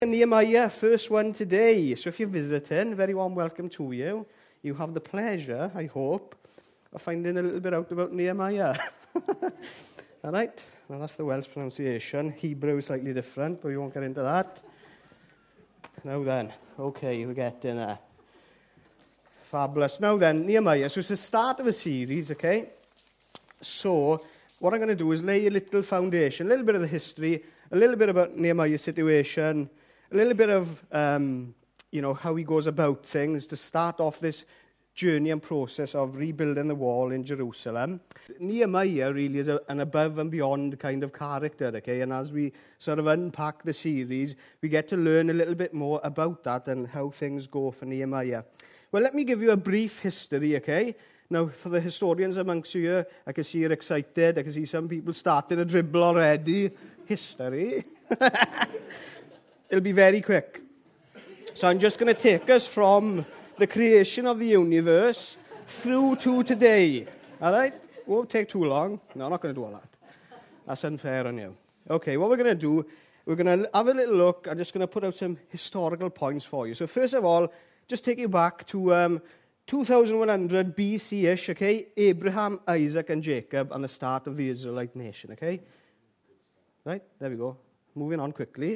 Nehemiah, first one today. So if you're visiting, very warm welcome to you. You have the pleasure, I hope, of finding a little bit out about Nehemiah. All right? Well, that's the Welsh pronunciation. Hebrew is slightly different, but we won't get into that. Now then, okay, we're getting there. Fabulous. Now then, Nehemiah. So it's the start of a series, okay? So what I'm going to do is lay a little foundation, a little bit of the history, a little bit about Nehemiah's situation, a little bit of, how he goes about things to start off this journey and process of rebuilding the wall in Jerusalem. Nehemiah really is an above and beyond kind of character, okay? And as we sort of unpack the series, we get to learn a little bit more about that and how things go for Nehemiah. Well, let me give you a brief history, okay? Now, for the historians amongst you here, I can see you're excited. I can see some people starting to dribble already. History. It'll be very quick. So I'm just going to take us from the creation of the universe through to today. All right? Won't take too long. No, I'm not going to do all that. That's unfair on you. Okay, what we're going to do, we're going to have a little look. I'm just going to put out some historical points for you. So first of all, just take you back to 2100 BC-ish, okay? Abraham, Isaac, and Jacob, and the start of the Israelite nation, okay? Right, there we go. Moving on quickly.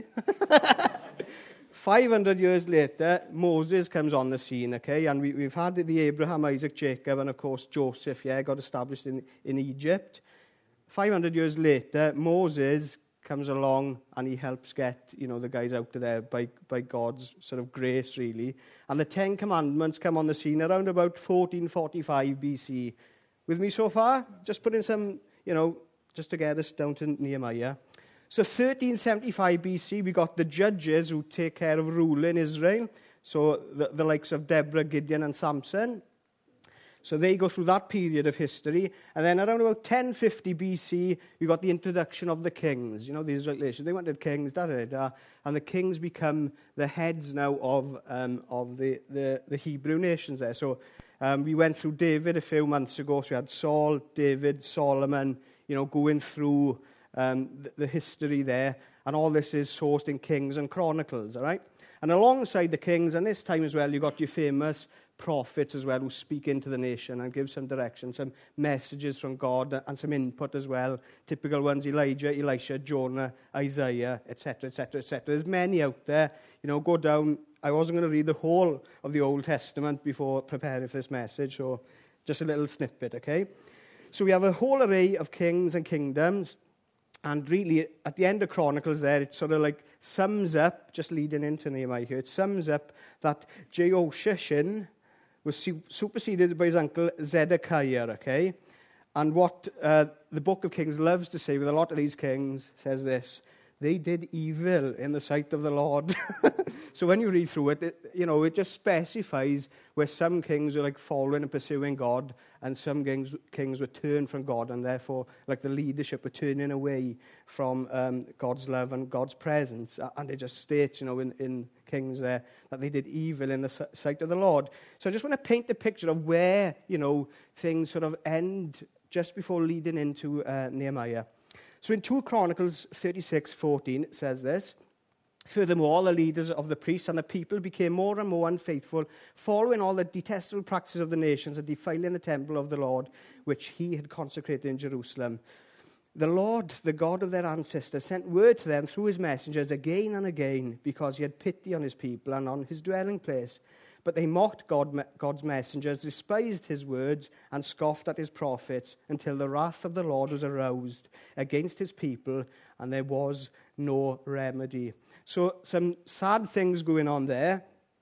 500 years later, Moses comes on the scene, okay? And we've had the Abraham, Isaac, Jacob, and of course Joseph, got established in Egypt. 500 years later, Moses comes along and he helps get, the guys out of there by God's sort of grace, really. And the Ten Commandments come on the scene around about 1445 BC. With me so far? Just put in some, just to get us down to Nehemiah. So 1375 BC, we got the judges who take care of ruling Israel. So the likes of Deborah, Gideon, and Samson. So they go through that period of history. And then around about 1050 BC, we got the introduction of the kings. The Israelite nation, they wanted kings, and the kings become the heads now of the Hebrew nations there. So we went through David a few months ago. So we had Saul, David, Solomon, going through the history there. And all this is sourced in Kings and Chronicles, all right? And alongside the kings, and this time as well, you got your famous prophets as well who speak into the nation and give some direction, some messages from God and some input as well. Typical ones, Elijah, Elisha, Jonah, Isaiah, etc., etc., etc. There's many out there. Go down. I wasn't going to read the whole of the Old Testament before preparing for this message, so just a little snippet, okay? So we have a whole array of kings and kingdoms. And really, at the end of Chronicles there, it sort of like sums up, just leading into Nehemiah here, it sums up that Jehoiachin was superseded by his uncle Zedekiah, okay? And what the Book of Kings loves to say with a lot of these kings says this: they did evil in the sight of the Lord. So when you read through it, it just specifies where some kings were like following and pursuing God, and some kings were turned from God, and therefore, like the leadership were turning away from God's love and God's presence. And it just states, in Kings there, that they did evil in the sight of the Lord. So I just want to paint the picture of where, things sort of end just before leading into Nehemiah. So in 2 Chronicles 36:14, it says this: furthermore, the leaders of the priests and the people became more and more unfaithful, following all the detestable practices of the nations and defiling the temple of the Lord, which he had consecrated in Jerusalem. The Lord, the God of their ancestors, sent word to them through his messengers again and again, because he had pity on his people and on his dwelling place. But they mocked God's messengers, despised his words, and scoffed at his prophets, until the wrath of the Lord was aroused against his people, and there was no remedy. So some sad things going on there.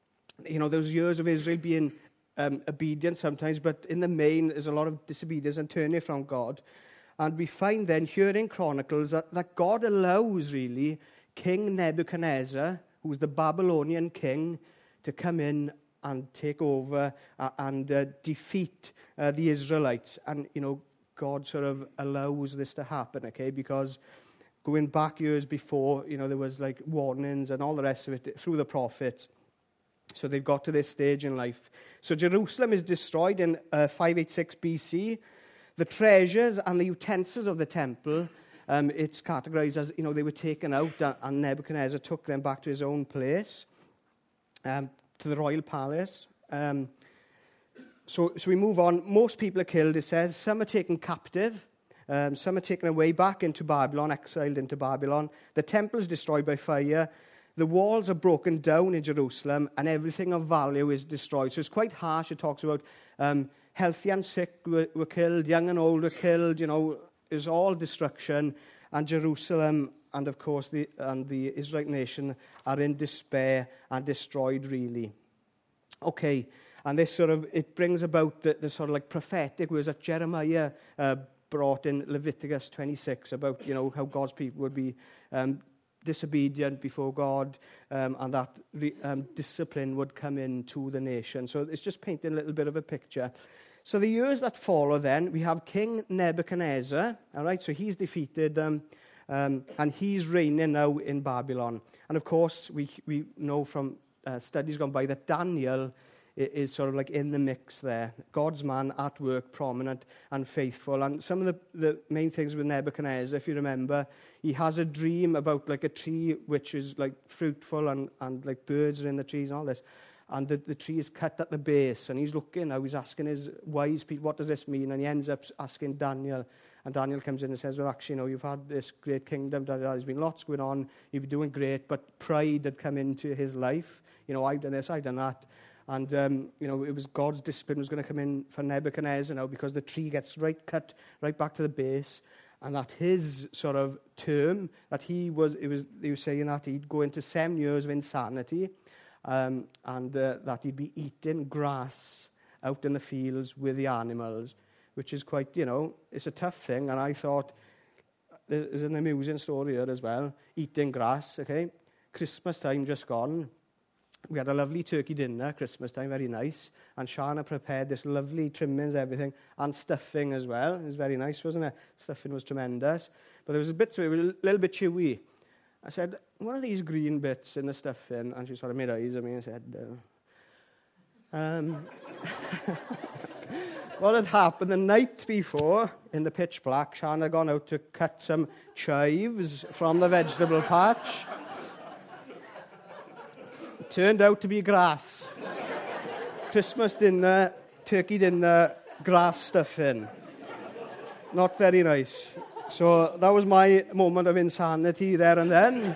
Those years of Israel being obedient sometimes, but in the main, there's a lot of disobedience and turning from God. And we find then here in Chronicles that God allows, really, King Nebuchadnezzar, who's the Babylonian king, to come in and take over and defeat the Israelites. And, God sort of allows this to happen, okay, because going back years before, there was like warnings and all the rest of it through the prophets. So they've got to this stage in life. So Jerusalem is destroyed in 586 BC. The treasures and the utensils of the temple it's categorized as, they were taken out and Nebuchadnezzar took them back to his own place, to the royal palace. So we move on. Most people are killed, it says. Some are taken captive. Some are taken away back into Babylon, exiled into Babylon. The temple is destroyed by fire. The walls are broken down in Jerusalem, and everything of value is destroyed. So it's quite harsh. It talks about healthy and sick were killed, young and old were killed. It's all destruction. And Jerusalem and, of course, the Israelite nation are in despair and destroyed, really. Okay, and this it brings about the sort of like prophetic words that Jeremiah brought in Leviticus 26 about, how God's people would be disobedient before God, and that discipline would come into the nation. So it's just painting a little bit of a picture. So the years that follow then, we have King Nebuchadnezzar, all right, so he's defeated, and he's reigning now in Babylon. And of course, we know from studies gone by that Daniel is sort of like in the mix there. God's man at work, prominent and faithful. And some of the main things with Nebuchadnezzar, if you remember, he has a dream about like a tree which is like fruitful and like birds are in the trees and all this. And the tree is cut at the base. And he's looking now, he's asking his wise people, what does this mean? And he ends up asking Daniel. And Daniel comes in and says, well, actually, you've had this great kingdom. There's been lots going on. You've been doing great. But pride had come into his life. I've done this, I've done that. And, it was God's discipline was going to come in for Nebuchadnezzar now because the tree gets cut right back to the base. And that his sort of term, that he was saying that he'd go into 7 years of insanity, and that he'd be eating grass out in the fields with the animals, which is quite, it's a tough thing. And I thought, there's an amusing story here as well. Eating grass, okay? Christmas time just gone. We had a lovely turkey dinner, Christmas time, very nice. And Shana prepared this lovely trimmings, everything, and stuffing as well. It was very nice, wasn't it? Stuffing was tremendous. But there was a bit to it, was a little bit chewy. I said, what are these green bits in the stuffing? And she sort of made eyes at me and said, what had happened the night before, in the pitch black, Shana had gone out to cut some chives from the vegetable patch. Turned out to be grass. Christmas dinner, turkey dinner, grass stuffing. Not very nice. So that was my moment of insanity there and then.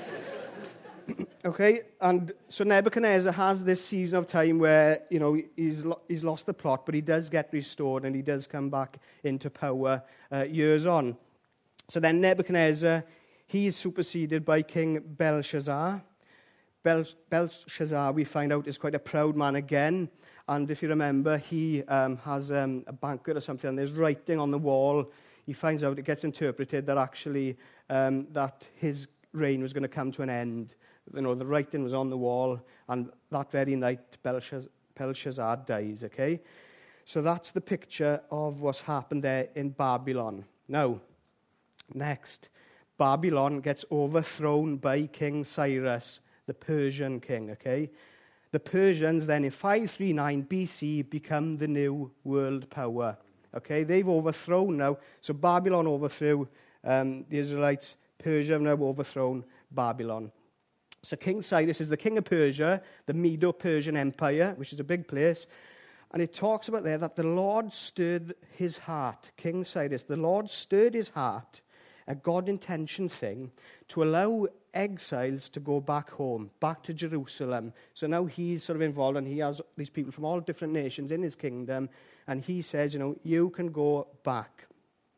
Okay, and so Nebuchadnezzar has this season of time where, he's lost the plot, but he does get restored and he does come back into power years on. So then Nebuchadnezzar, he is superseded by King Belshazzar. Belshazzar, we find out, is quite a proud man again. And if you remember, he has a banquet or something, and there's writing on the wall. He finds out, it gets interpreted that actually that his reign was going to come to an end. The writing was on the wall, and that very night, Belshazzar dies, okay? So that's the picture of what's happened there in Babylon. Now, next, Babylon gets overthrown by King Cyrus, the Persian king, okay? The Persians then in 539 BC become the new world power, okay? They've overthrown now. So Babylon overthrew the Israelites. Persia have now overthrown Babylon. So King Cyrus is the king of Persia, the Medo-Persian Empire, which is a big place. And it talks about there that the Lord stirred his heart. King Cyrus, the Lord stirred his heart, a God-intentioned thing, to allow exiles to go back home, back to Jerusalem. So now he's sort of involved, and he has these people from all different nations in his kingdom, and he says, you can go back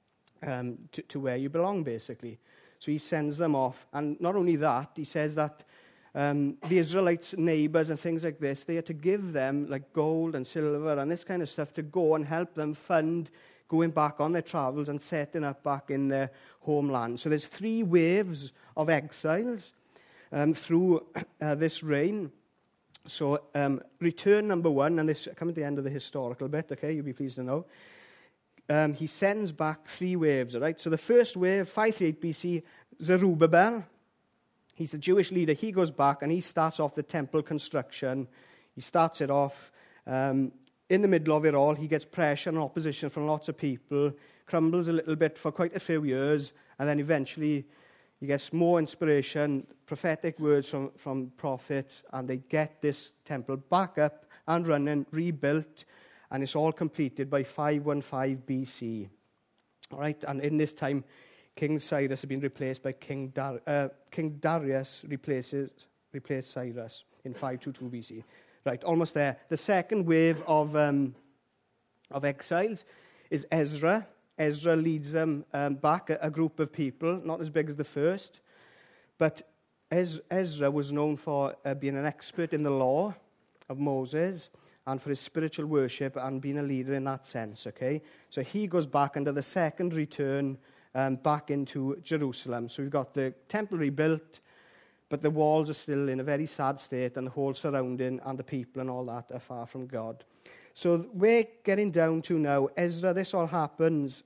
to where you belong, basically. So he sends them off, and not only that, he says that the Israelites' neighbors and things like this, they had to give them like gold and silver and this kind of stuff to go and help them fund going back on their travels and setting up back in their homeland. So there's 3 waves of exiles through this reign. So return number 1, and this coming to the end of the historical bit, okay, you'll be pleased to know. He sends back 3 waves, all right? So the first wave, 538 BC, Zerubbabel. He's the Jewish leader. He goes back and he starts off the temple construction. He starts it off. In the middle of it all, he gets pressure and opposition from lots of people, crumbles a little bit for quite a few years, And then eventually he gets more inspiration, prophetic words from prophets, and they get this temple back up and running, rebuilt, and it's all completed by 515 BC. All right, and in this time, King Cyrus has been replaced by King Darius replaced Cyrus in 522 BC. Right, almost there. The second wave of exiles is Ezra. Ezra leads them back, a group of people, not as big as the first, but Ezra was known for being an expert in the law of Moses and for his spiritual worship and being a leader in that sense, okay? So he goes back under the second return back into Jerusalem. So we've got the temple rebuilt, but the walls are still in a very sad state, and the whole surrounding and the people and all that are far from God. So we're getting down to now, Ezra, this all happens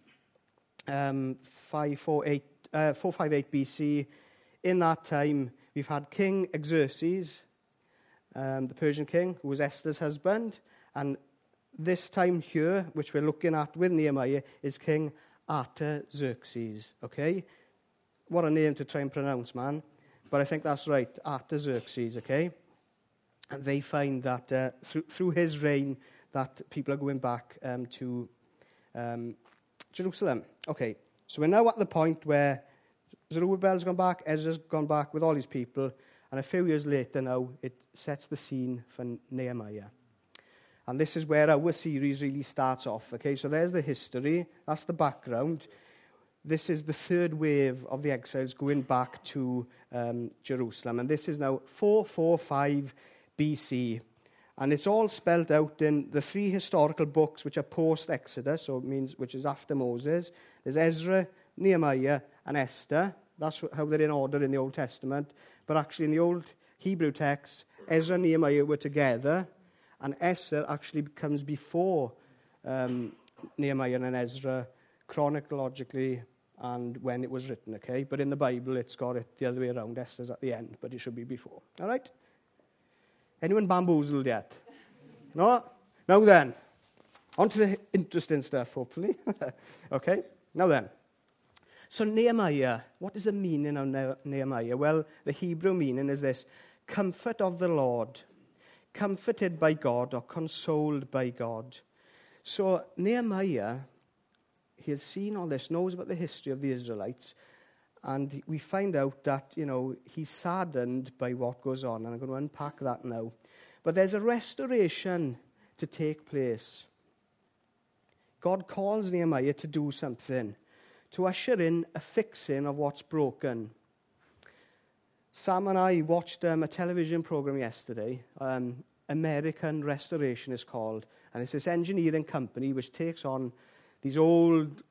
458 BC. In that time, we've had King Xerxes, the Persian king, who was Esther's husband. And this time here, which we're looking at with Nehemiah, is King Artaxerxes, okay? What a name to try and pronounce, man. But I think that's right, Artaxerxes, okay? And they find that through his reign, that people are going back to Jerusalem. Okay, so we're now at the point where Zerubbabel's gone back, Ezra's gone back with all his people, and a few years later now, it sets the scene for Nehemiah. And this is where our series really starts off, okay? So there's the history, that's the background. This is the third wave of the exiles going back to Jerusalem, and this is now 445 BC. And it's all spelled out in the three historical books which are post-Exodus, so it means which is after Moses. There's Ezra, Nehemiah, and Esther. That's how they're in order in the Old Testament. But actually in the Old Hebrew text, Ezra and Nehemiah were together, and Esther actually comes before Nehemiah and Ezra chronologically and when it was written, okay? But in the Bible, it's got it the other way around. Esther's at the end, but it should be before. All right? Anyone bamboozled yet? No? Now then, on to the interesting stuff, hopefully. Okay? Now then. So Nehemiah, what is the meaning of Nehemiah? Well, the Hebrew meaning is this: comfort of the Lord, comforted by God or consoled by God. So Nehemiah, he has seen all this, knows about the history of the Israelites, and we find out that, he's saddened by what goes on, and I'm going to unpack that now. But there's a restoration to take place. God calls Nehemiah to do something, to usher in a fixing of what's broken. Sam and I watched a television program yesterday. American Restoration is called, and it's this engineering company which takes on these old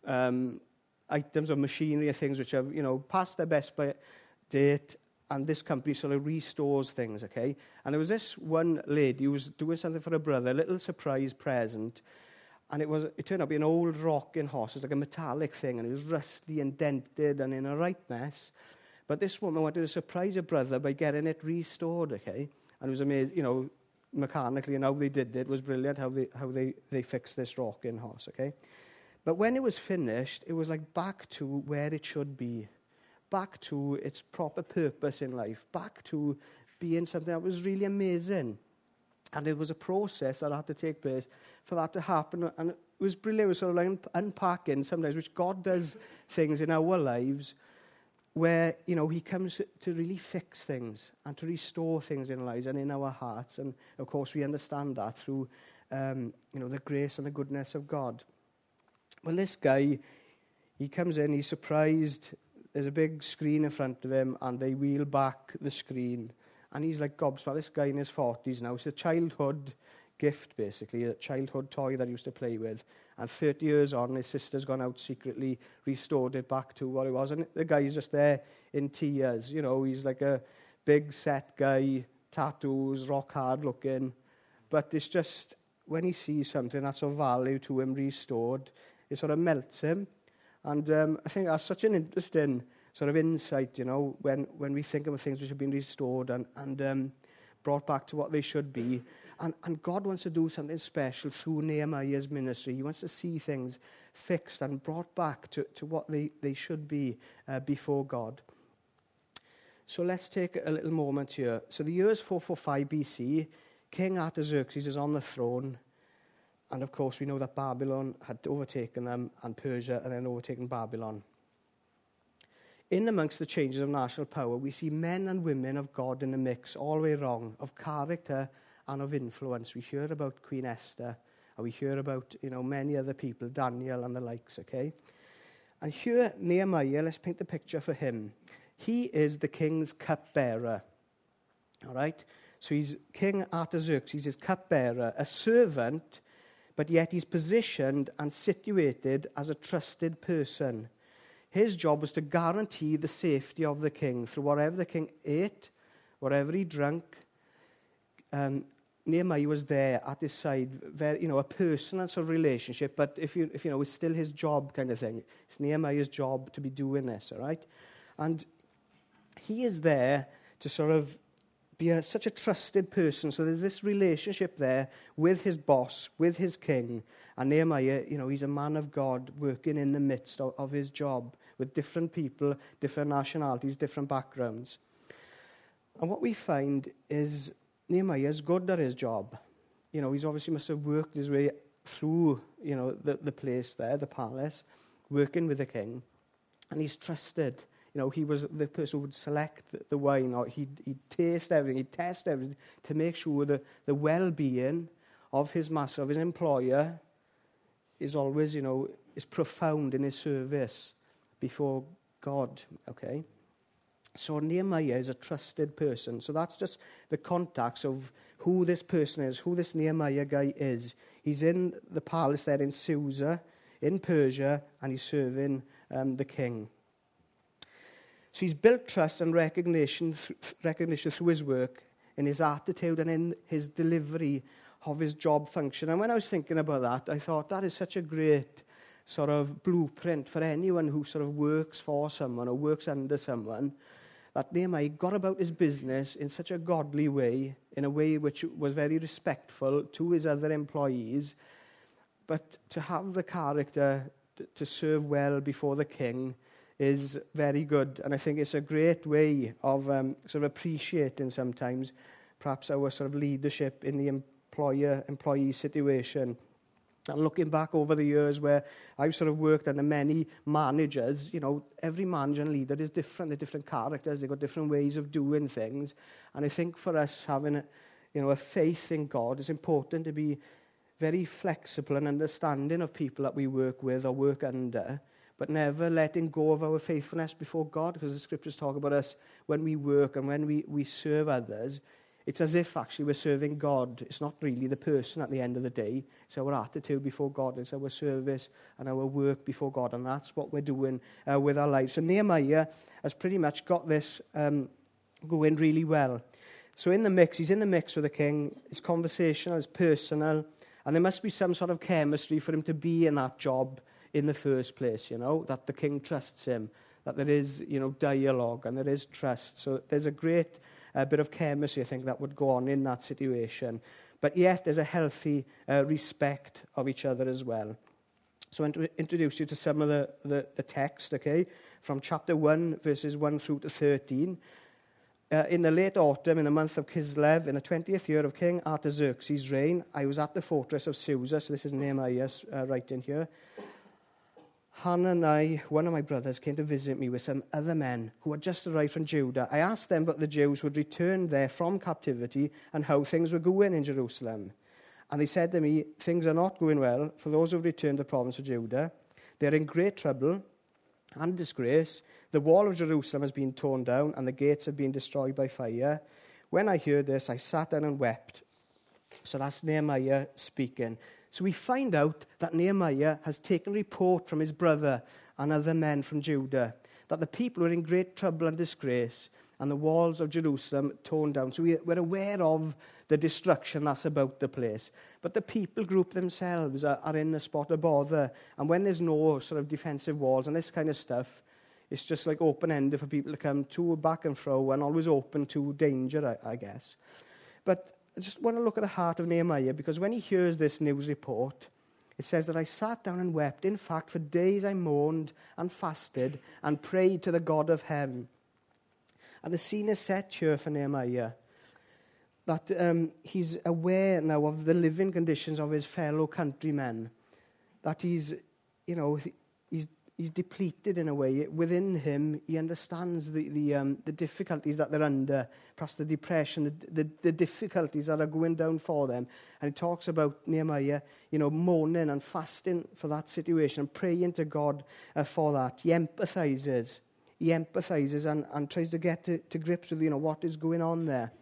items of machinery and things which have, past their best by date, and this company sort of restores things, okay? And there was this one lady who was doing something for her brother, a little surprise present, and it turned out to be an old rocking horse. It was like a metallic thing, and it was rusty and dented and in a right mess. But this woman wanted to surprise her brother by getting it restored, okay? And it was amazing, mechanically, and how they did it was brilliant, how they fixed this rocking horse, okay? But when it was finished, it was like back to where it should be, back to its proper purpose in life, back to being something that was really amazing. And it was a process that had to take place for that to happen. And it was brilliant. It was sort of like unpacking sometimes, which God does things in our lives where, he comes to really fix things and to restore things in our lives and in our hearts. And, of course, we understand that through, the grace and the goodness of God. Well, this guy, he comes in, he's surprised. There's a big screen in front of him, and they wheel back the screen. And he's like gobsmacked. This guy in his 40s now. It's a childhood gift, basically, a childhood toy that he used to play with. And 30 years on, his sister's gone out secretly, restored it back to what it was. And the guy's just there in tears. He's like a big set guy, tattoos, rock hard looking. But it's just, when he sees something that's of value to him restored, it sort of melts him. And I think that's such an interesting sort of insight, when we think of things which have been restored. And brought back to what they should be. And God wants to do something special through Nehemiah's ministry. He wants to see things fixed and brought back to what they should be before God. So let's take a little moment here. So the year is 445 BC. King Artaxerxes is on the throne. And of course, we know that Babylon had overtaken them, and Persia and then overtaken Babylon. In amongst the changes of national power, we see men and women of God in the mix, all the way wrong, of character and of influence. We hear about Queen Esther, and we hear about, many other people, Daniel and the likes, okay? And here, Nehemiah, let's paint the picture for him. He is the king's cupbearer, all right? So he's King Artaxerxes, his cupbearer, a servant, but yet he's positioned and situated as a trusted person. His job was to guarantee the safety of the king through whatever the king ate, whatever he drank. Nehemiah was there at his side, very, a personal sort of relationship, but if it's still his job kind of thing. It's Nehemiah's job to be doing this, all right? And he is there to sort of be such a trusted person. So there's this relationship there with his boss, with his king. And Nehemiah, he's a man of God working in the midst of his job with different people, different nationalities, different backgrounds. And what we find is Nehemiah is good at his job. He's obviously must have worked his way through, the place there, the palace, working with the king. And he's trusted. He was the person who would select the wine, or he'd taste everything, he'd test everything to make sure that the well-being of his master, of his employer, is always, is profound in his service before God, okay? So Nehemiah is a trusted person. So that's just the context of who this person is, who this Nehemiah guy is. He's in the palace there in Susa, in Persia, and he's serving the king. So he's built trust and recognition through his work, in his attitude and in his delivery of his job function. And when I was thinking about that, I thought that is such a great sort of blueprint for anyone who sort of works for someone or works under someone, that Nehemiah got about his business in such a godly way, in a way which was very respectful to his other employees, but to have the character to serve well before the king is very good. And I think it's a great way of sort of appreciating sometimes perhaps our sort of leadership in the employer-employee situation. And looking back over the years where I've sort of worked under many managers, every manager and leader is different. They're different characters. They've got different ways of doing things. And I think for us having a faith in God, it's important to be very flexible and understanding of people that we work with or work under, but never letting go of our faithfulness before God, because the scriptures talk about us when we work and when we serve others. It's as if actually we're serving God. It's not really the person at the end of the day. It's our attitude before God. It's our service and our work before God. And that's what we're doing with our lives. So Nehemiah has pretty much got this going really well. So he's in the mix with the king. It's conversational, it's personal. And there must be some sort of chemistry for him to be in that job in the first place, that the king trusts him, that there is, dialogue and there is trust. So there's a great bit of chemistry, I think, that would go on in that situation. But yet there's a healthy respect of each other as well. So I want to introduce you to some of the text, okay, from chapter 1, verses 1 through to 13. In the late autumn, in the month of Kislev, in the 20th year of King Artaxerxes' reign, I was at the fortress of Susa. So this is Nehemiah's writing here. Hanani, one of my brothers, came to visit me with some other men who had just arrived from Judah. I asked them about the Jews who had returned there from captivity and how things were going in Jerusalem. And they said to me, things are not going well for those who have returned to the province of Judah. They are in great trouble and disgrace. The wall of Jerusalem has been torn down and the gates have been destroyed by fire. When I heard this, I sat down and wept. So that's Nehemiah speaking. So we find out that Nehemiah has taken report from his brother and other men from Judah that the people are in great trouble and disgrace and the walls of Jerusalem torn down. So we're aware of the destruction that's about the place. But the people group themselves are in a spot of bother. And when there's no sort of defensive walls and this kind of stuff, it's just like open-ended for people to come to, back and fro, and always open to danger, I guess. But I just want to look at the heart of Nehemiah, because when he hears this news report, it says that I sat down and wept. In fact, for days I mourned and fasted and prayed to the God of heaven. And the scene is set here for Nehemiah, that he's aware now of the living conditions of his fellow countrymen, that he's depleted in a way. Within him, he understands the difficulties that they're under, perhaps the depression, the difficulties that are going down for them. And he talks about Nehemiah, mourning and fasting for that situation and praying to God for that. He empathizes and tries to get to grips with, what is going on there.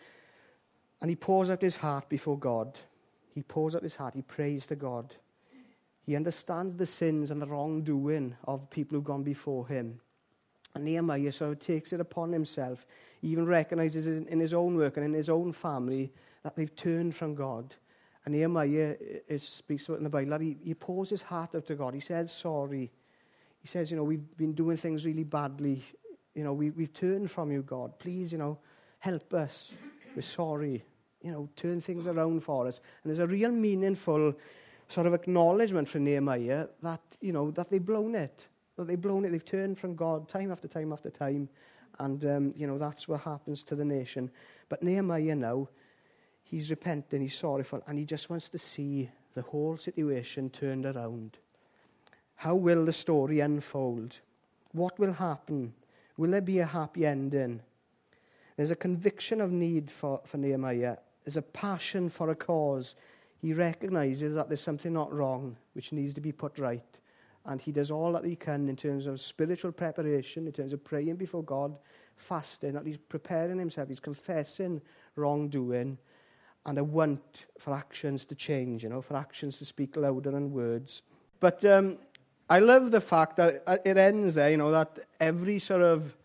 And he pours out his heart before God. He pours out his heart. He prays to God. He understands the sins and the wrongdoing of people who've gone before him. And Nehemiah sort of takes it upon himself. He even recognizes in his own work and in his own family that they've turned from God. And Nehemiah speaks about in the Bible that he pours his heart out to God. He says sorry. He says, we've been doing things really badly. We've turned from you, God. Please, help us. We're sorry. Turn things around for us. And there's a real meaningful sort of acknowledgement from Nehemiah that, that they've blown it. That they've blown it. They've turned from God time after time after time. And, that's what happens to the nation. But Nehemiah now, he's repenting, he's sorrowful, and he just wants to see the whole situation turned around. How will the story unfold? What will happen? Will there be a happy ending? There's a conviction of need for Nehemiah. There's a passion for a cause. He recognizes that there's something not wrong, which needs to be put right. And he does all that he can in terms of spiritual preparation, in terms of praying before God, fasting, that he's preparing himself, he's confessing wrongdoing, and a want for actions to change, for actions to speak louder than words. But I love the fact that it ends there, that every sort of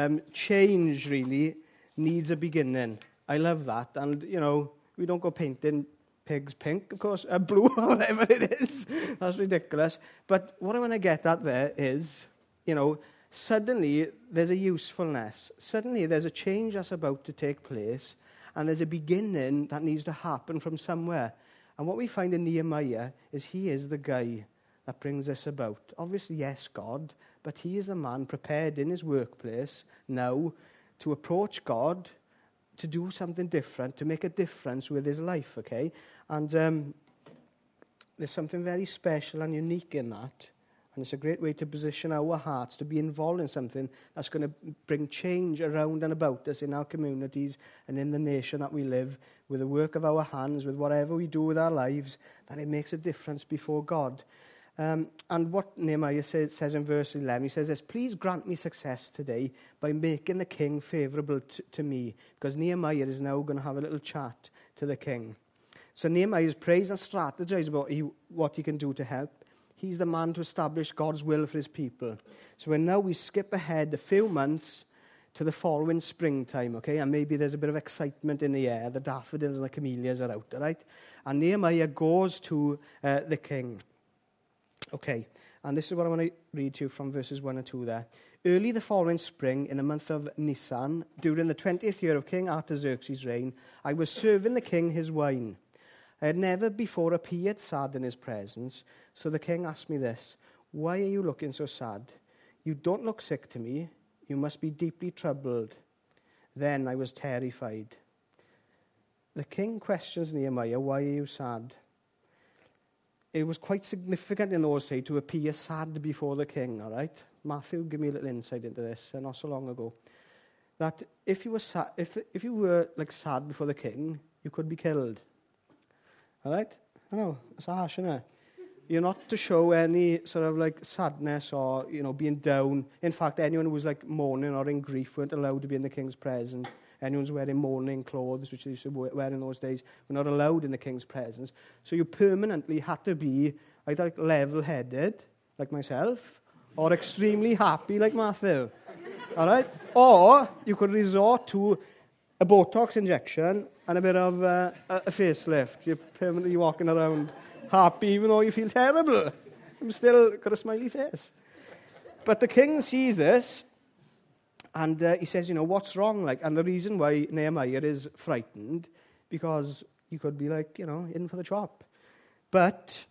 change really needs a beginning. I love that. And, we don't go painting pigs pink, of course, blue or whatever it is. That's ridiculous. But what I want to get at there is, suddenly there's a usefulness. Suddenly there's a change that's about to take place, and there's a beginning that needs to happen from somewhere. And what we find in Nehemiah is he is the guy that brings this about. Obviously, yes, God, but he is the man prepared in his workplace now to approach God, to do something different, to make a difference with his life, okay? And there's something very special and unique in that. And it's a great way to position our hearts, to be involved in something that's going to bring change around and about us in our communities and in the nation that we live, with the work of our hands, with whatever we do with our lives, that it makes a difference before God. And what Nehemiah says in verse 11, he says this: please grant me success today by making the king favourable to me. Because Nehemiah is now going to have a little chat to the king. So Nehemiah prays and strategizes about what he can do to help. He's the man to establish God's will for his people. So now we skip ahead a few months to the following springtime, okay? And maybe there's a bit of excitement in the air. The daffodils and the camellias are out, all right? And Nehemiah goes to the king. Okay, and this is what I want to read to you from verses 1 and 2 there. Early the following spring, in the month of Nisan, during the 20th year of King Artaxerxes' reign, I was serving the king his wine. I had never before appeared sad in his presence, so the king asked me this: why are you looking so sad? You don't look sick to me. You must be deeply troubled. Then I was terrified. The king questions Nehemiah, why are you sad? It was quite significant in those days to appear sad before the king, all right? Matthew, give me a little insight into this, not so long ago. That if you were sad, if you were sad before the king, you could be killed. All right? I know, it's harsh, isn't it? You're not to show any sort of sadness or, being down. In fact, anyone who was mourning or in grief weren't allowed to be in the king's presence. Anyone's wearing mourning clothes, which they used to wear in those days, were not allowed in the king's presence. So you permanently had to be either level-headed, like myself, or extremely happy, like Matthew. All right? Or you could resort to a Botox injection and a bit of a facelift. You're permanently walking around happy, even though you feel terrible. I'm still got a smiley face. But the king sees this, and he says, what's wrong? And the reason why Nehemiah is frightened because you could be like, in for the chop. But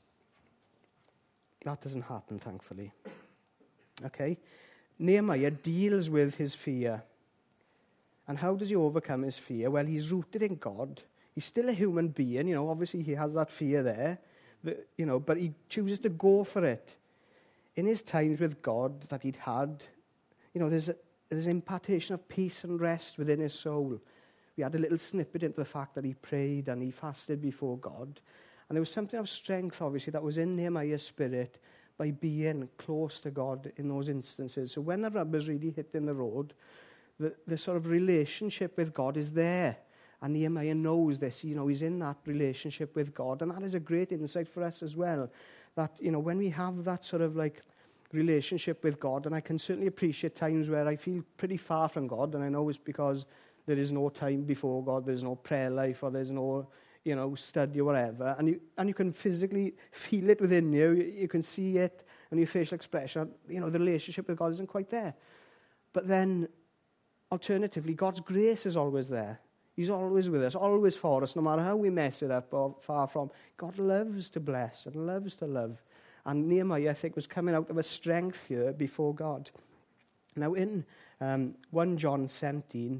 that doesn't happen, thankfully. Okay? Nehemiah deals with his fear. And how does he overcome his fear? Well, he's rooted in God. He's still a human being, obviously he has that fear there, but he chooses to go for it. In his times with God that he'd had, there's an impartation of peace and rest within his soul. We had a little snippet into the fact that he prayed and he fasted before God. And there was something of strength, obviously, that was in Nehemiah's spirit by being close to God in those instances. So when the rubber's really hitting the road, the sort of relationship with God is there. And Nehemiah knows this, he's in that relationship with God. And that is a great insight for us as well. That, when we have that sort of relationship with God, and I can certainly appreciate times where I feel pretty far from God, and I know it's because there is no time before God, there's no prayer life, or there's no, study or whatever. And you can physically feel it within you. You can see it in your facial expression. The relationship with God isn't quite there. But then, alternatively, God's grace is always there. He's always with us, always for us, no matter how we mess it up or far from. God loves to bless and loves to love. And Nehemiah, I think, was coming out of a strength here before God. Now, in 1 John 17,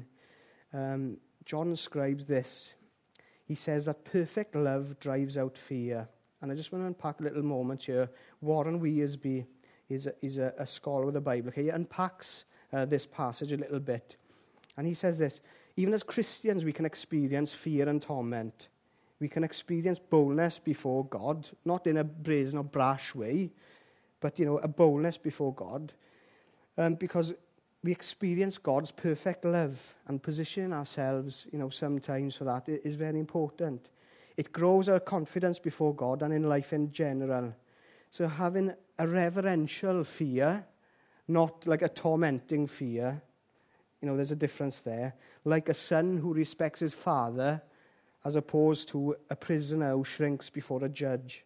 John describes this. He says that perfect love drives out fear. And I just want to unpack a little moment here. Warren Wiersbe is a scholar of the Bible. Okay? He unpacks this passage a little bit. And he says this: even as Christians, we can experience fear and torment. We can experience boldness before God, not in a brazen or brash way, but, a boldness before God, because we experience God's perfect love, and positioning ourselves, sometimes for that is very important. It grows our confidence before God and in life in general. So having a reverential fear, not like a tormenting fear, there's a difference there. Like a son who respects his father, as opposed to a prisoner who shrinks before a judge.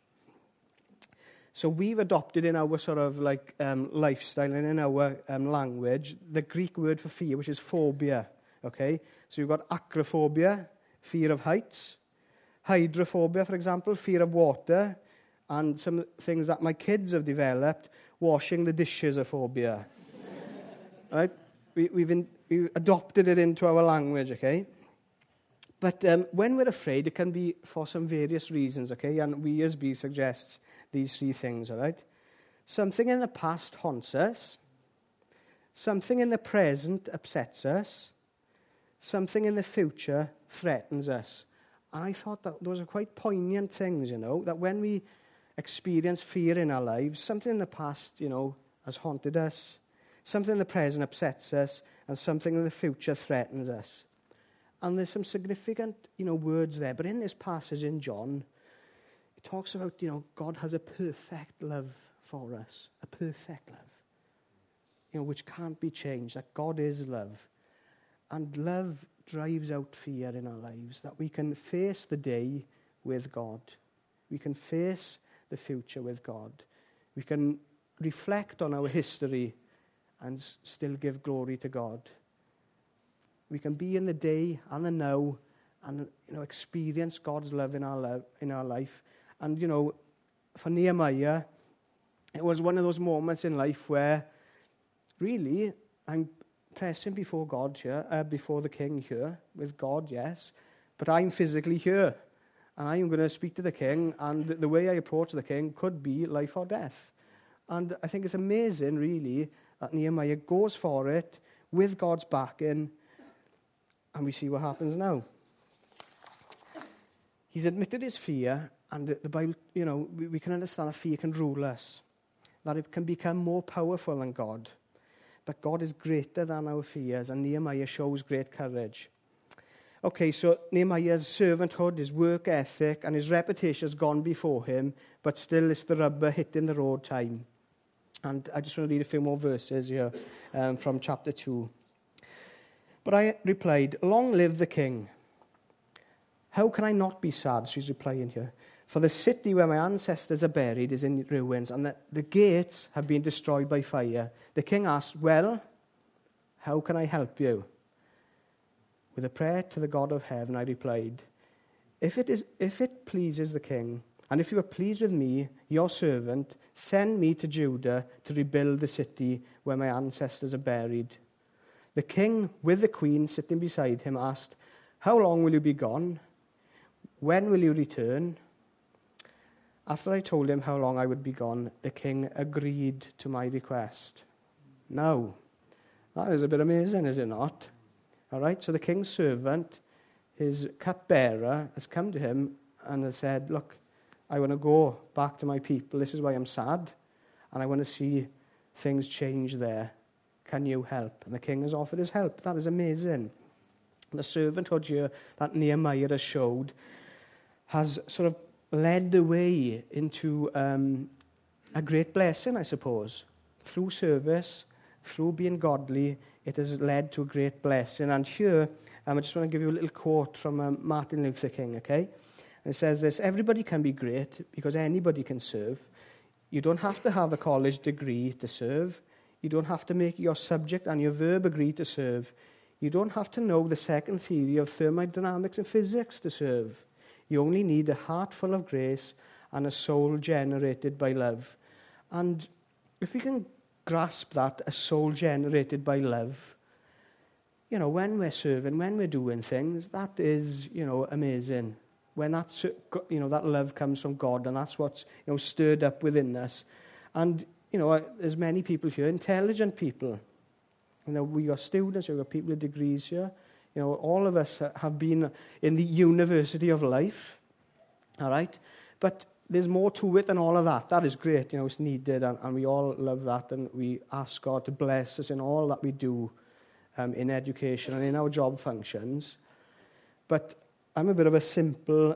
So we've adopted in our sort of lifestyle and in our language the Greek word for fear, which is phobia. Okay, so you've got acrophobia, fear of heights; hydrophobia, for example, fear of water; and some things that my kids have developed, washing the dishes phobia. Right? We've adopted it into our language, okay? But when we're afraid, it can be for some various reasons, okay? And Wiersbe suggests these three things, all right? Something in the past haunts us. Something in the present upsets us. Something in the future threatens us. And I thought that those are quite poignant things, that when we experience fear in our lives, something in the past, has haunted us. Something in the present upsets us, and something in the future threatens us. And there's some significant, words there. But in this passage in John, it talks about, God has a perfect love for us. A perfect love, which can't be changed. That God is love. And love drives out fear in our lives. That we can face the day with God. We can face the future with God. We can reflect on our history and still give glory to God. We can be in the day and the now and, experience God's love in our life. And, for Nehemiah, it was one of those moments in life where, really, I'm pressing before God here, before the king here, with God, yes, but I'm physically here. And I'm going to speak to the king, and the way I approach the king could be life or death. And I think it's amazing, really, that Nehemiah goes for it with God's backing, and we see what happens now. He's admitted his fear, and the Bible, we can understand that fear can rule us, that it can become more powerful than God. But God is greater than our fears, and Nehemiah shows great courage. Okay, so Nehemiah's servanthood, his work ethic, and his reputation has gone before him, but still it's the rubber hitting the road time. And I just want to read a few more verses here from chapter 2. But I replied, "Long live the king. How can I not be sad?" She's replying here. "For the city where my ancestors are buried is in ruins, and the gates have been destroyed by fire." The king asked, "Well, how can I help you?" With a prayer to the God of heaven, I replied, if it pleases the king, and if you are pleased with me, your servant, send me to Judah to rebuild the city where my ancestors are buried." The king, with the queen sitting beside him, asked, "How long will you be gone? When will you return?" After I told him how long I would be gone, the king agreed to my request. Now, that is a bit amazing, is it not? All right, so the king's servant, his cupbearer, has come to him and has said, "Look, I want to go back to my people. This is why I'm sad, and I want to see things change there. Can you help?" And the king has offered his help. That is amazing. The servanthood here that Nehemiah has showed has sort of led the way into a great blessing, I suppose. Through service, through being godly, it has led to a great blessing. And here, I just want to give you a little quote from Martin Luther King, okay? And it says this: "Everybody can be great because anybody can serve. You don't have to have a college degree to serve. You don't have to make your subject and your verb agree to serve. You don't have to know the second theory of thermodynamics and physics to serve. You only need a heart full of grace and a soul generated by love." And if we can grasp that, a soul generated by love, when we're serving, when we're doing things, that is, amazing. When that love comes from God, and that's what's, stirred up within us. And, there's many people here, intelligent people. We got students, we've got people with degrees here. All of us have been in the university of life, all right? But there's more to it than all of that. That is great, it's needed, and we all love that, and we ask God to bless us in all that we do in education and in our job functions. But I'm a bit of a simple,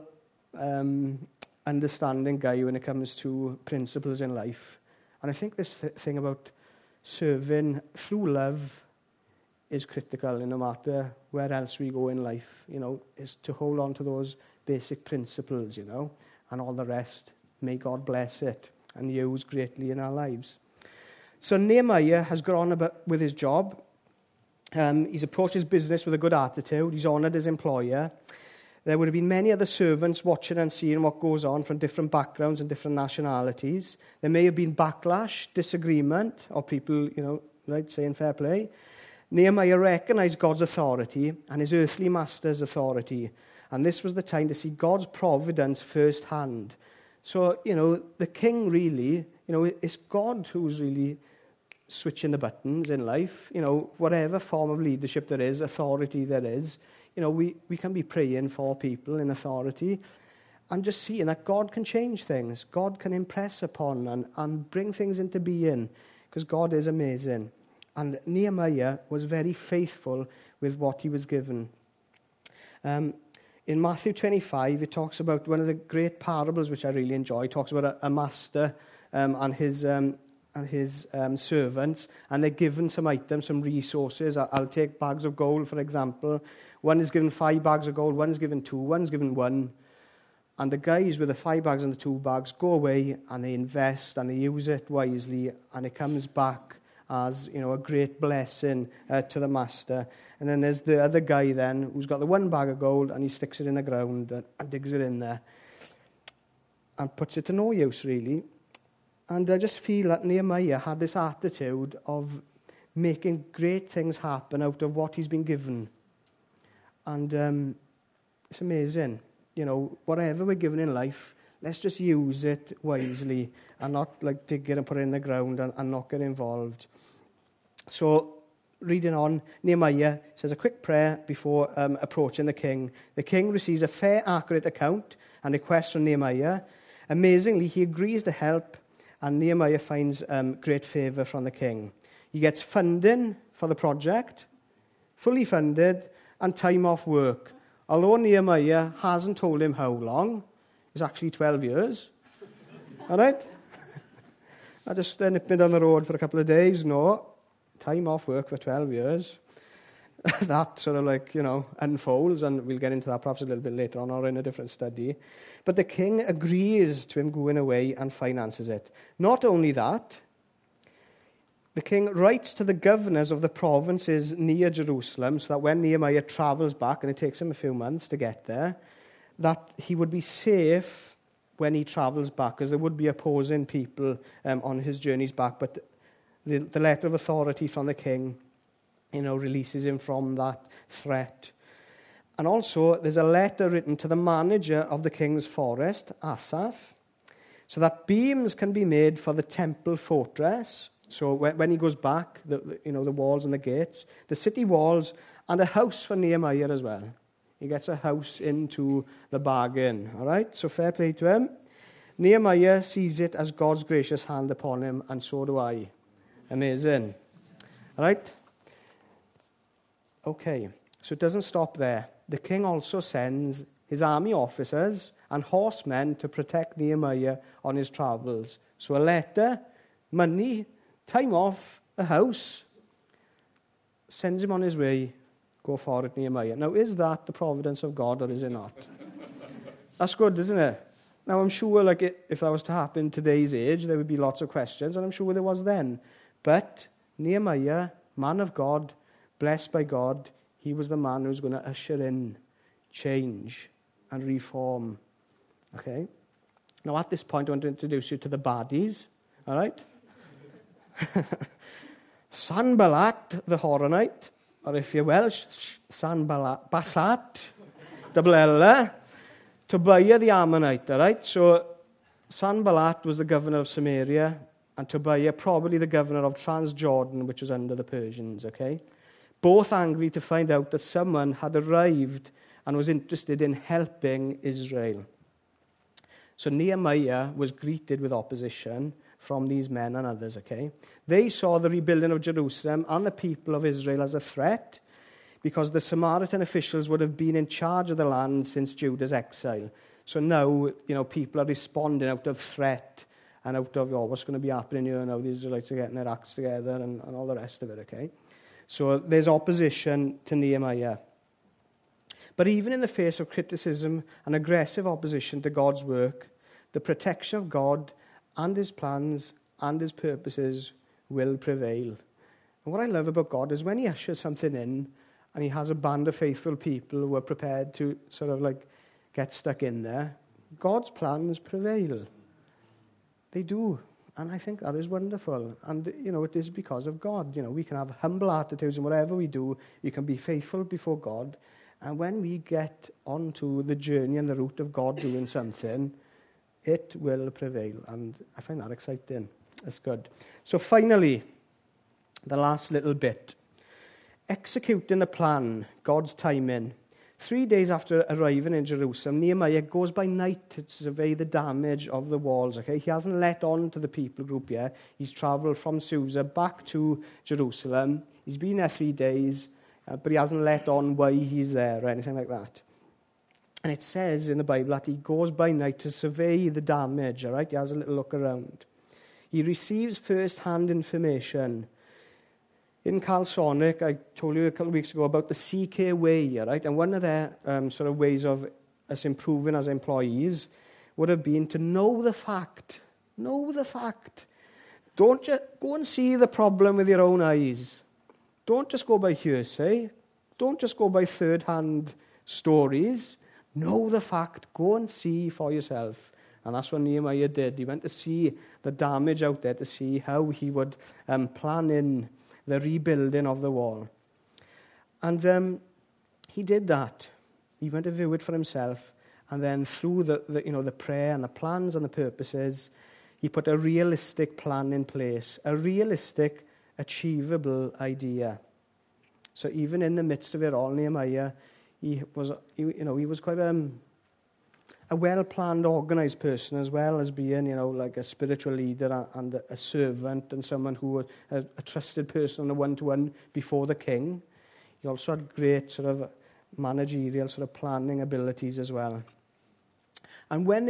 understanding guy when it comes to principles in life. And I think this thing about serving through love is critical, no matter where else we go in life, is to hold on to those basic principles, and all the rest, may God bless it and use greatly in our lives. So Nehemiah has gone about with his job. He's approached his business with a good attitude. He's honoured his employer. There would have been many other servants watching and seeing what goes on from different backgrounds and different nationalities. There may have been backlash, disagreement, or people, saying fair play. Nehemiah recognised God's authority and his earthly master's authority. And this was the time to see God's providence firsthand. So, the king really, it's God who's really switching the buttons in life. Whatever form of leadership there is, authority there is, we can be praying for people in authority and just seeing that God can change things. God can impress upon and bring things into being, because God is amazing. And Nehemiah was very faithful with what he was given. In Matthew 25, it talks about one of the great parables, which I really enjoy. It talks about a master and his servants, and they're given some items, some resources. I'll take bags of gold, for example. One is given 5 bags of gold, one is given 2, one's given 1. And the guys with the 5 bags and the 2 bags go away and they invest and they use it wisely, and it comes back as a great blessing to the master. And then there's the other guy then who's got the 1 bag of gold, and he sticks it in the ground and digs it in there and puts it to no use, really. And I just feel that Nehemiah had this attitude of making great things happen out of what he's been given. And it's amazing. Whatever we're given in life, let's just use it wisely and not dig it and put it in the ground and not get involved. So, reading on, Nehemiah says a quick prayer before approaching the king. The king receives a fair, accurate account and request from Nehemiah. Amazingly, he agrees to help, and Nehemiah finds great favour from the king. He gets funding for the project, fully funded, and time off work. Although Nehemiah hasn't told him how long, it's actually 12 years. All right? I just nipped down the road for a couple of days. No, time off work for 12 years. That sort of unfolds, and we'll get into that perhaps a little bit later on or in a different study. But the king agrees to him going away and finances it. Not only that, the king writes to the governors of the provinces near Jerusalem so that when Nehemiah travels back, and it takes him a few months to get there, that he would be safe when he travels back, because there would be opposing people on his journeys back. But the letter of authority from the king, releases him from that threat. And also, there's a letter written to the manager of the king's forest, Asaph, so that beams can be made for the temple fortress. So when he goes back, the walls and the gates, the city walls, and a house for Nehemiah as well. He gets a house into the bargain. All right, so fair play to him. Nehemiah sees it as God's gracious hand upon him, and so do I. Amazing. All right? Okay, so it doesn't stop there. The king also sends his army officers and horsemen to protect Nehemiah on his travels. So a letter, money, time off, a house, sends him on his way. Go for it, Nehemiah. Now, is that the providence of God, or is it not? That's good, isn't it? Now, I'm sure if that was to happen in today's age, there would be lots of questions, and I'm sure there was then. But Nehemiah, man of God, blessed by God, he was the man who was going to usher in change and reform. Okay? Now, at this point, I want to introduce you to the baddies. All right? Sanballat, the Horonite, or if you're Welsh, Sanballat, double L, Tobiah the Ammonite. All right? So, Sanballat was the governor of Samaria, and Tobiah probably the governor of Transjordan, which was under the Persians. Okay? Both angry to find out that someone had arrived and was interested in helping Israel. So Nehemiah was greeted with opposition from these men and others, okay? They saw the rebuilding of Jerusalem and the people of Israel as a threat, because the Samaritan officials would have been in charge of the land since Judah's exile. So now, people are responding out of threat and out of, what's going to be happening here now? The Israelites are getting their acts together and all the rest of it, okay? So there's opposition to Nehemiah. But even in the face of criticism and aggressive opposition to God's work, the protection of God and his plans and his purposes will prevail. And what I love about God is when he ushers something in and he has a band of faithful people who are prepared to sort of get stuck in there, God's plans prevail. They do. And I think that is wonderful. And, it is because of God. We can have humble attitudes in whatever we do. You can be faithful before God. And when we get onto the journey and the route of God doing something, it will prevail. And I find that exciting. That's good. So finally, the last little bit. Executing the plan, God's timing. 3 days after arriving in Jerusalem, Nehemiah goes by night to survey the damage of the walls. Okay, he hasn't let on to the people group yet. He's travelled from Susa back to Jerusalem. He's been there 3 days, but he hasn't let on why he's there or anything like that. And it says in the Bible that he goes by night to survey the damage. All right, he has a little look around. He receives first-hand information. In Calsonic, I told you a couple of weeks ago about the CK way, right? And one of their sort of ways of us improving as employees would have been to know the fact. Know the fact. Don't just go and see the problem with your own eyes. Don't just go by hearsay. Don't just go by third-hand stories. Know the fact. Go and see for yourself. And that's what Nehemiah did. He went to see the damage out there, to see how he would plan in the rebuilding of the wall. And he did that. He went to view it for himself. And then through the prayer and the plans and the purposes, he put a realistic plan in place. A realistic, achievable idea. So even in the midst of it all, Nehemiah, he was quite a well-planned, organised person, as well as being, like a spiritual leader and a servant and someone who was a trusted person on a one-to-one before the king. He also had great sort of managerial sort of planning abilities as well. And when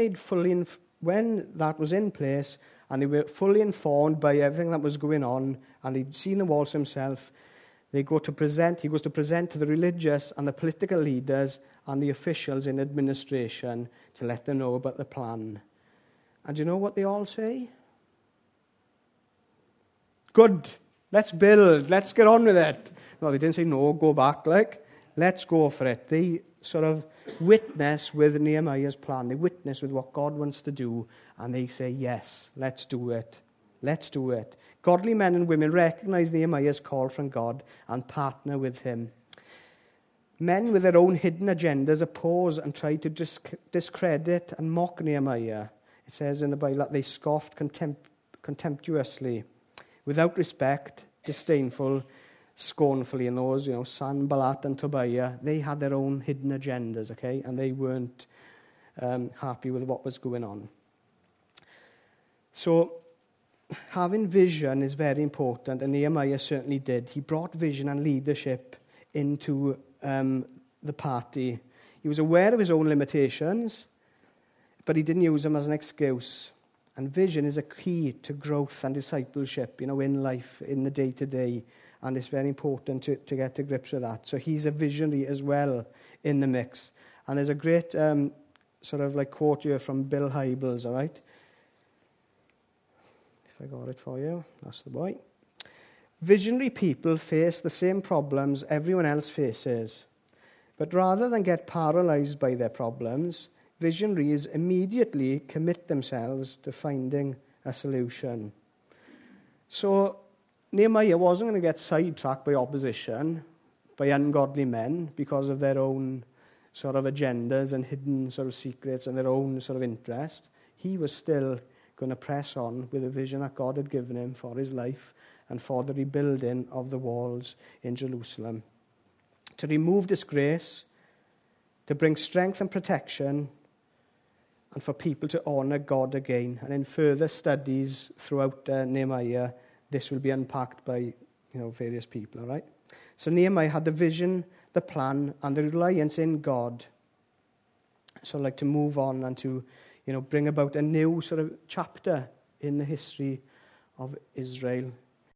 that was in place and they were fully informed by everything that was going on and he'd seen the walls himself, he goes to present to the religious and the political leaders and the officials in administration to let them know about the plan. And you know what they all say? Good, let's build, let's get on with it. No, they didn't say no, go back, let's go for it. They sort of witness with Nehemiah's plan. They witness with what God wants to do, and they say, yes, let's do it. Let's do it. Godly men and women recognize Nehemiah's call from God and partner with him. Men with their own hidden agendas oppose and try to discredit and mock Nehemiah. It says in the Bible that they scoffed contemptuously, without respect, disdainful, scornfully. And those, Sanballat and Tobiah, they had their own hidden agendas, okay? And they weren't happy with what was going on. So, having vision is very important, and Nehemiah certainly did. He brought vision and leadership into the party. He was aware of his own limitations, but he didn't use them as an excuse. And vision is a key to growth and discipleship, in life, in the day-to-day. And it's very important to get to grips with that. So he's a visionary as well in the mix. And there's a great sort of like quote here from Bill Hybels, all right? If I got it for you, that's the boy. Visionary people face the same problems everyone else faces. But rather than get paralyzed by their problems, visionaries immediately commit themselves to finding a solution. So Nehemiah wasn't going to get sidetracked by opposition, by ungodly men, because of their own sort of agendas and hidden sort of secrets and their own sort of interest. He was still going to press on with the vision that God had given him for his life and for the rebuilding of the walls in Jerusalem. To remove disgrace, to bring strength and protection, and for people to honour God again. And in further studies throughout Nehemiah, this will be unpacked by various people, all right? So Nehemiah had the vision, the plan, and the reliance in God. So I'd like to move on and to bring about a new sort of chapter in the history of Israel